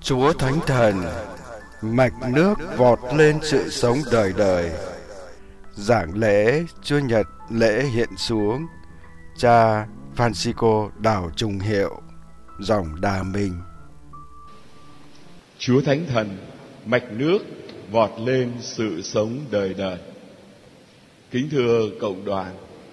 Chúa Thánh Thần, mạch nước vọt lên sự sống đời đời. Giảng lễ Chúa Nhật lễ hiện xuống, cha Francisco Đào Trung Hiệu, dòng Đà Minh. Chúa Thánh Thần, mạch nước vọt lên sự sống đời đời. Kính thưa cộng đoàn,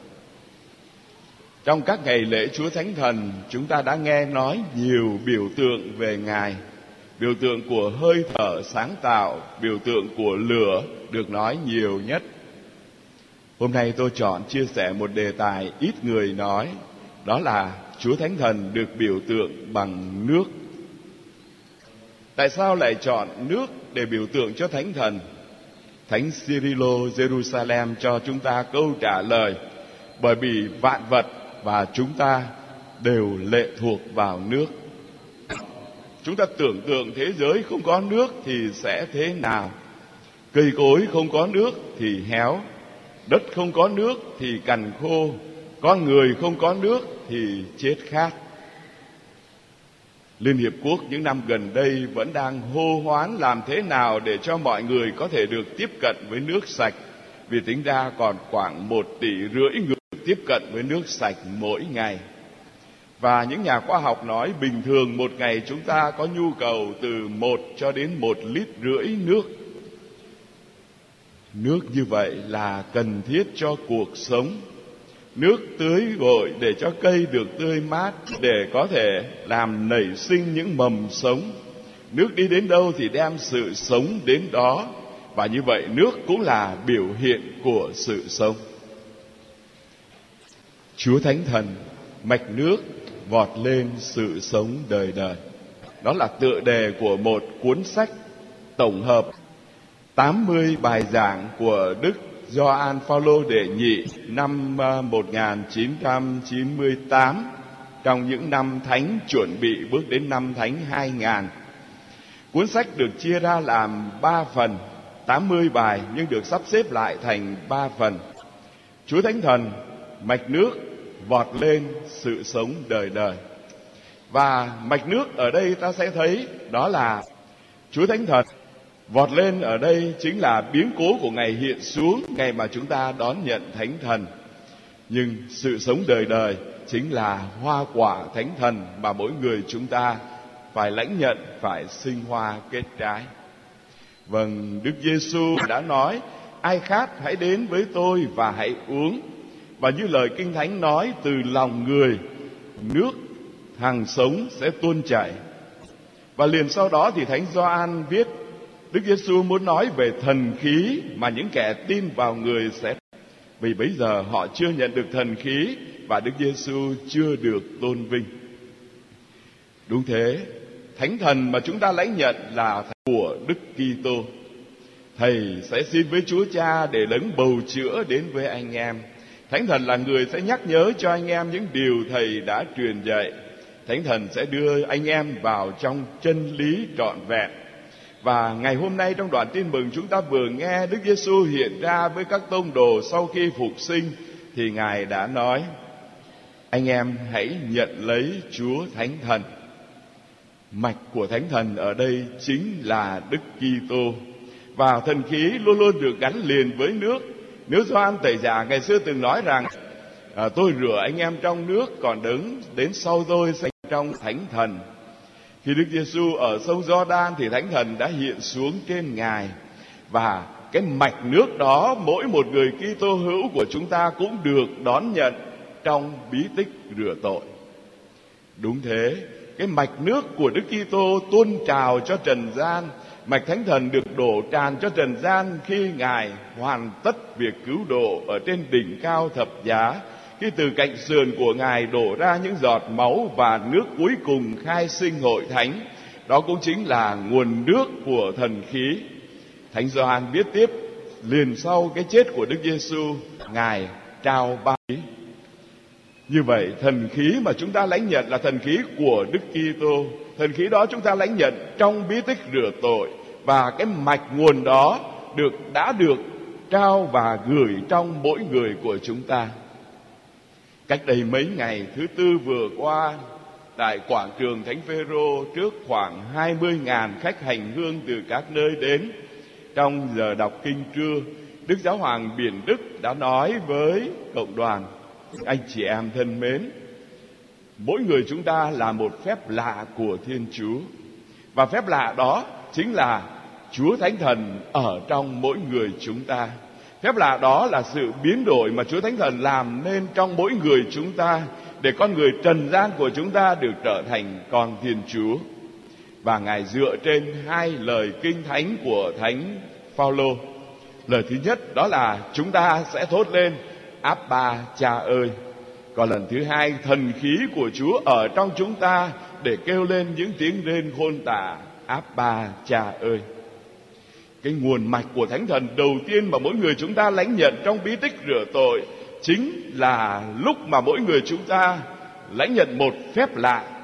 trong các ngày lễ Chúa Thánh Thần, chúng ta đã nghe nói nhiều biểu tượng về Ngài. Biểu tượng của hơi thở sáng tạo, biểu tượng của lửa được nói nhiều nhất. Hôm nay tôi chọn chia sẻ một đề tài ít người nói, đó là Chúa Thánh Thần được biểu tượng bằng nước. Tại sao lại chọn nước để biểu tượng cho Thánh Thần? Thánh Cyrilo Jerusalem cho chúng ta câu trả lời: bởi vì vạn vật và chúng ta đều lệ thuộc vào nước. Chúng ta tưởng tượng thế giới không có nước thì sẽ thế nào? Cây cối không có nước thì héo, đất không có nước thì cằn khô, con người không có nước thì chết khát. Liên Hiệp Quốc những năm gần đây vẫn đang hô hoán làm thế nào để cho mọi người có thể được tiếp cận với nước sạch, vì tính ra còn khoảng 1,5 tỷ người tiếp cận với nước sạch mỗi ngày. Và những nhà khoa học nói bình thường một ngày chúng ta có nhu cầu từ 1 cho đến 1,5 lít nước. Nước như vậy là cần thiết cho cuộc sống. Nước tưới gội để cho cây được tươi mát, để có thể làm nảy sinh những mầm sống. Nước đi đến đâu thì đem sự sống đến đó. Và như vậy nước cũng là biểu hiện của sự sống. Chúa Thánh Thần, mạch nước vọt lên sự sống đời đời. Đó là tựa đề của một cuốn sách tổng hợp 80 bài giảng của Đức Gioan Phaolô đệ nhị năm 1998, trong những năm Thánh chuẩn bị bước đến năm Thánh 2000. Cuốn sách được chia ra làm 3 phần, 80 bài nhưng được sắp xếp lại thành 3 phần. Chúa Thánh Thần, mạch nước vọt lên sự sống đời đời. Và mạch nước ở đây ta sẽ thấy đó là Chúa Thánh Thần vọt lên ở đây chính là biến cố của ngày hiện xuống, ngày mà chúng ta đón nhận Thánh Thần. Nhưng sự sống đời đời chính là hoa quả Thánh Thần mà mỗi người chúng ta phải lãnh nhận, phải sinh hoa kết trái. Vâng, Đức Giêsu đã nói: ai khát hãy đến với tôi và hãy uống. Và như lời Kinh Thánh nói, từ lòng người nước hằng sống sẽ tuôn chảy. Và liền sau đó thì Thánh Gioan viết Đức Giêsu muốn nói về thần khí mà những kẻ tin vào người sẽ, vì bây giờ họ chưa nhận được thần khí và Đức Giêsu chưa được tôn vinh. Đúng thế, Thánh Thần mà chúng ta lãnh nhận là của Đức Kitô. Thầy sẽ xin với Chúa Cha để Đấng bầu chữa đến với anh em. Thánh Thần là người sẽ nhắc nhớ cho anh em những điều Thầy đã truyền dạy. Thánh Thần sẽ đưa anh em vào trong chân lý trọn vẹn. Và ngày hôm nay trong đoạn tin mừng chúng ta vừa nghe Đức Giêsu hiện ra với các tông đồ sau khi phục sinh, thì Ngài đã nói: anh em hãy nhận lấy Chúa Thánh Thần. Mạch của Thánh Thần ở đây chính là Đức Kitô. Và thần khí luôn luôn được gắn liền với nước. Nếu Gioan Tẩy Giả ngày xưa từng nói rằng tôi rửa anh em trong nước, còn Đấng đến sau tôi sẽ trong Thánh Thần. Khi Đức Giêsu ở sông Giođan thì Thánh Thần đã hiện xuống trên Ngài. Và cái mạch nước đó mỗi một người Kitô hữu của chúng ta cũng được đón nhận trong bí tích rửa tội. Đúng thế, cái mạch nước của Đức Kitô tuôn trào cho trần gian. Mạch Thánh Thần được đổ tràn cho trần gian khi Ngài hoàn tất việc cứu độ ở trên đỉnh cao thập giá, khi từ cạnh sườn của Ngài đổ ra những giọt máu và nước cuối cùng khai sinh hội thánh. Đó cũng chính là nguồn nước của thần khí. Thánh Gioan viết tiếp, liền sau cái chết của Đức Giêsu, Ngài trao ba khí. Như vậy, thần khí mà chúng ta lãnh nhận là thần khí của Đức Kitô. Thần khí đó chúng ta lãnh nhận trong bí tích rửa tội. Và cái mạch nguồn đó đã được trao và gửi trong mỗi người của chúng ta. Cách đây mấy ngày, thứ Tư vừa qua, tại quảng trường Thánh Phêrô trước khoảng 20.000 khách hành hương từ các nơi đến. Trong giờ đọc kinh trưa, Đức Giáo hoàng Biển Đức đã nói với cộng đoàn: anh chị em thân mến, mỗi người chúng ta là một phép lạ của Thiên Chúa, và phép lạ đó chính là Chúa Thánh Thần ở trong mỗi người chúng ta. Phép lạ đó là sự biến đổi mà Chúa Thánh Thần làm nên trong mỗi người chúng ta, để con người trần gian của chúng ta được trở thành con Thiên Chúa. Và Ngài dựa trên hai lời kinh thánh của Thánh Phaolô. Lời thứ nhất đó là chúng ta sẽ thốt lên: Abba, Cha ơi. Còn lần thứ hai, thần khí của Chúa ở trong chúng ta để kêu lên những tiếng rên khôn tả: Abba, Cha ơi. Cái nguồn mạch của Thánh Thần đầu tiên mà mỗi người chúng ta lãnh nhận trong bí tích rửa tội chính là lúc mà mỗi người chúng ta lãnh nhận một phép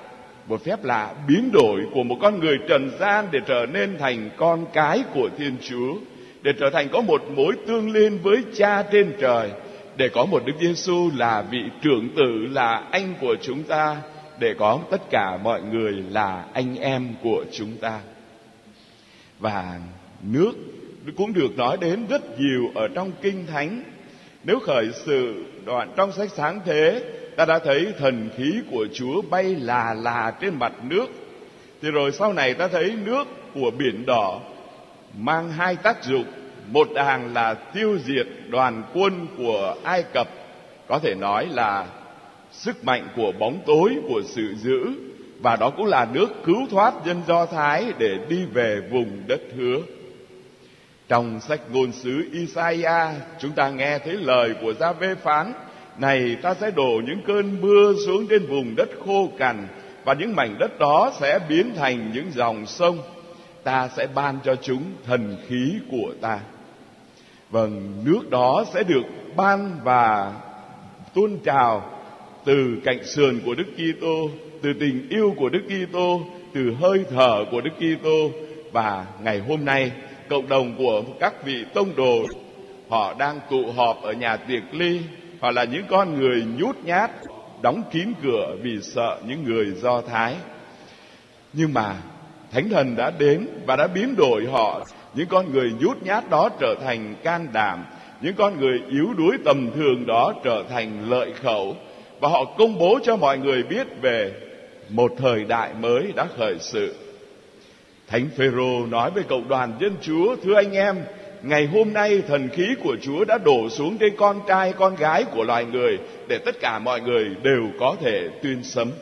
lạ biến đổi của một con người trần gian để trở nên thành con cái của Thiên Chúa, để trở thành có một mối tương liên với Cha trên trời, để có một Đức Giêsu là vị trưởng tử, là anh của chúng ta, để có tất cả mọi người là anh em của chúng ta. Và nước cũng được nói đến rất nhiều ở trong Kinh Thánh. Nếu khởi sự đoạn trong sách Sáng Thế, ta đã thấy thần khí của Chúa bay là trên mặt nước. Thì rồi sau này ta thấy nước của Biển Đỏ mang hai tác dụng. Một đàng là tiêu diệt đoàn quân của Ai Cập, có thể nói là sức mạnh của bóng tối, của sự dữ. Và đó cũng là nước cứu thoát dân Do Thái để đi về vùng đất hứa. Trong sách ngôn sứ Isaiah, chúng ta nghe thấy lời của Gia-vê phán: này, ta sẽ đổ những cơn mưa xuống trên vùng đất khô cằn, và những mảnh đất đó sẽ biến thành những dòng sông. Ta sẽ ban cho chúng thần khí của ta. Vâng, nước đó sẽ được ban và tuôn trào từ cạnh sườn của Đức Kitô, từ tình yêu của Đức Kitô, từ hơi thở của Đức Kitô. Và ngày hôm nay, cộng đồng của các vị tông đồ, họ đang tụ họp ở nhà tiệc ly, hoặc là những con người nhút nhát, đóng kín cửa vì sợ những người Do Thái. Nhưng mà Thánh Thần đã đến và đã biến đổi họ. Những con người nhút nhát đó trở thành can đảm, những con người yếu đuối tầm thường đó trở thành lợi khẩu, và họ công bố cho mọi người biết về một thời đại mới đã khởi sự. Thánh Phêrô nói với cộng đoàn dân Chúa: thưa anh em, ngày hôm nay thần khí của Chúa đã đổ xuống trên con trai con gái của loài người, để tất cả mọi người đều có thể tuyên sấm.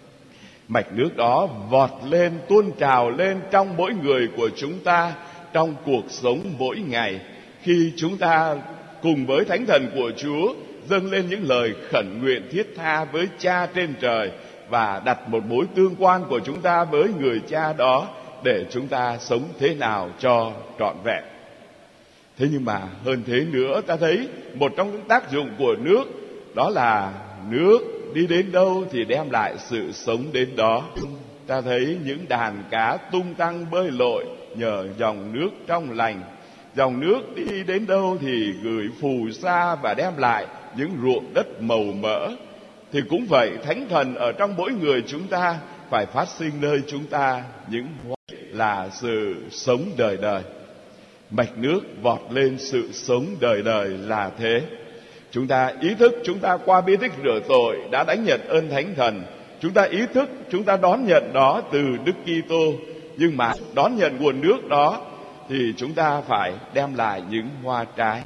Mạch nước đó vọt lên, tuôn trào lên trong mỗi người của chúng ta, trong cuộc sống mỗi ngày, khi chúng ta cùng với Thánh Thần của Chúa dâng lên những lời khẩn nguyện thiết tha với Cha trên trời, và đặt một mối tương quan của chúng ta với người Cha đó, để chúng ta sống thế nào cho trọn vẹn. Thế nhưng mà hơn thế nữa, ta thấy một trong những tác dụng của nước, đó là nước đi đến đâu thì đem lại sự sống đến đó. Ta thấy những đàn cá tung tăng bơi lội nhờ dòng nước trong lành. Dòng nước đi đến đâu thì gửi phù sa và đem lại những ruộng đất màu mỡ. Thì cũng vậy, Thánh Thần ở trong mỗi người chúng ta phải phát sinh nơi chúng ta những là sự sống đời đời. Mạch nước vọt lên sự sống đời đời là thế. Chúng ta ý thức, chúng ta qua bí tích rửa tội đã đánh nhận ơn Thánh Thần. Chúng ta ý thức, chúng ta đón nhận đó từ Đức Kitô. Nhưng mà đón nhận nguồn nước đó thì chúng ta phải đem lại những hoa trái.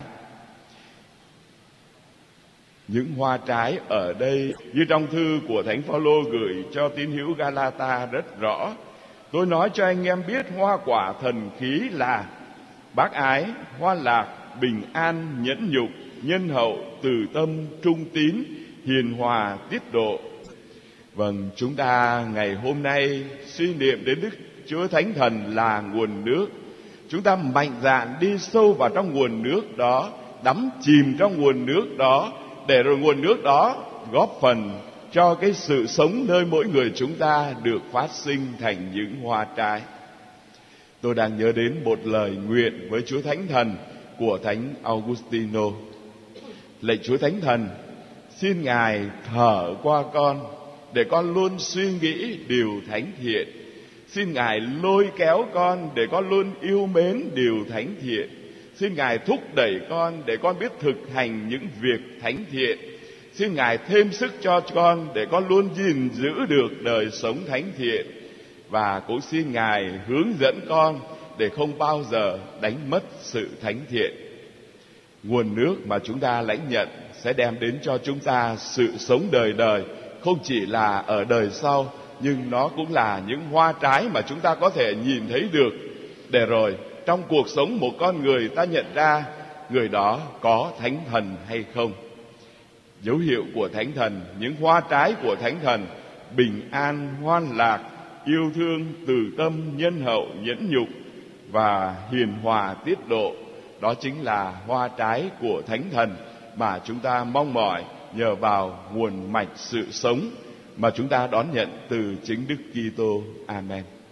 Những hoa trái ở đây, như trong thư của Thánh Phaolô gửi cho tín hữu Galata rất rõ: tôi nói cho anh em biết, hoa quả thần khí là bác ái, hoa lạc, bình an, nhẫn nhục, nhân hậu, từ tâm, trung tín, hiền hòa, tiết độ. Vâng, chúng ta ngày hôm nay suy niệm đến Đức Chúa Thánh Thần là nguồn nước. Chúng ta mạnh dạn đi sâu vào trong nguồn nước đó, đắm chìm trong nguồn nước đó, để rồi nguồn nước đó góp phần cho cái sự sống nơi mỗi người chúng ta được phát sinh thành những hoa trái. Tôi đang nhớ đến một lời nguyện với Chúa Thánh Thần của Thánh Augustino. Lạy Chúa Thánh Thần, xin Ngài thở qua con để con luôn suy nghĩ điều thánh thiện. Xin Ngài lôi kéo con để con luôn yêu mến điều thánh thiện. Xin Ngài thúc đẩy con để con biết thực hành những việc thánh thiện. Xin Ngài thêm sức cho con để con luôn gìn giữ được đời sống thánh thiện. Và cũng xin Ngài hướng dẫn con để không bao giờ đánh mất sự thánh thiện. Nguồn nước mà chúng ta lãnh nhận sẽ đem đến cho chúng ta sự sống đời đời, không chỉ là ở đời sau, nhưng nó cũng là những hoa trái mà chúng ta có thể nhìn thấy được, để rồi trong cuộc sống một con người ta nhận ra người đó có thánh thần hay không. Dấu hiệu của thánh thần, những hoa trái của thánh thần: bình an, hoan lạc, yêu thương, từ tâm, nhân hậu, nhẫn nhục và hiền hòa tiết độ. Đó chính là hoa trái của thánh thần mà chúng ta mong mỏi nhờ vào nguồn mạch sự sống mà chúng ta đón nhận từ chính Đức Kitô. Amen.